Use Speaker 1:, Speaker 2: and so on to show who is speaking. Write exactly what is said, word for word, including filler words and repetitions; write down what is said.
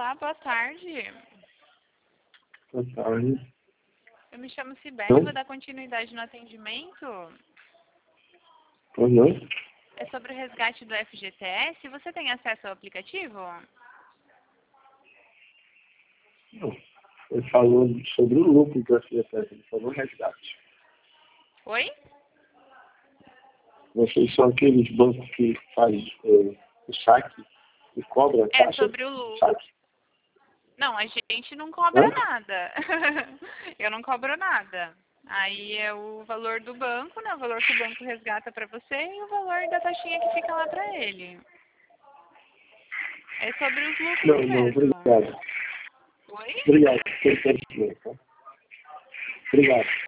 Speaker 1: Olá, boa tarde.
Speaker 2: Boa tarde.
Speaker 1: Eu me chamo Sibeli, vou dar continuidade no atendimento.
Speaker 2: Uhum.
Speaker 1: É sobre o resgate do F G T S. Você tem acesso ao aplicativo?
Speaker 2: Não. Ele falou sobre o lucro do F G T S, ele falou resgate.
Speaker 1: Oi?
Speaker 2: Vocês são aqueles bancos que fazem é, o saque e cobram a
Speaker 1: É
Speaker 2: taxa
Speaker 1: sobre o
Speaker 2: do
Speaker 1: lucro.
Speaker 2: saque?
Speaker 1: Não, a gente não cobra
Speaker 2: Hã?
Speaker 1: nada. Eu não cobro nada. Aí é o valor do banco, né? O valor que o banco resgata para você e o valor da taxinha que fica lá para ele. É sobre os lucros
Speaker 2: Não, não,
Speaker 1: mesmo.
Speaker 2: obrigado.
Speaker 1: Oi?
Speaker 2: Obrigado. Tem tempo, tá? Obrigado.